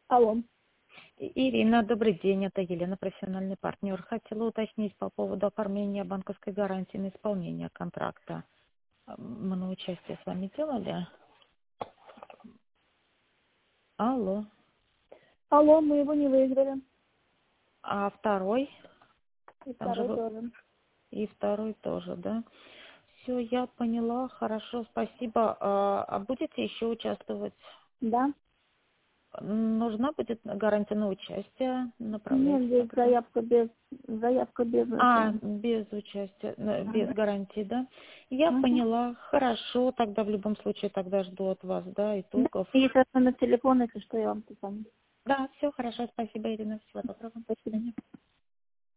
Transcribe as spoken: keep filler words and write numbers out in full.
Алло. И- Ирина, добрый день, это Елена, профессиональный партнер. Хотела уточнить по поводу оформления банковской гарантии на исполнение контракта. А, Мы на участие с вами делали? Алло. Алло, мы его не выиграли. А второй? И Там же второй вы... тоже. И второй тоже, да? Все, я поняла, хорошо, спасибо. А, а будете еще участвовать? Да? Нужна будет гарантия на участие? Нет, Направляйте здесь тогда. заявка без, заявка без А, этого. без участия, э, без Ага. гарантии, да? Я Угу. поняла. Хорошо, тогда в любом случае тогда жду от вас, да, Да. итогов. И это на телефон, если что, я вам позвоню. Да, все хорошо, спасибо, Ирина, всего доброго. До Спасибо. свидания.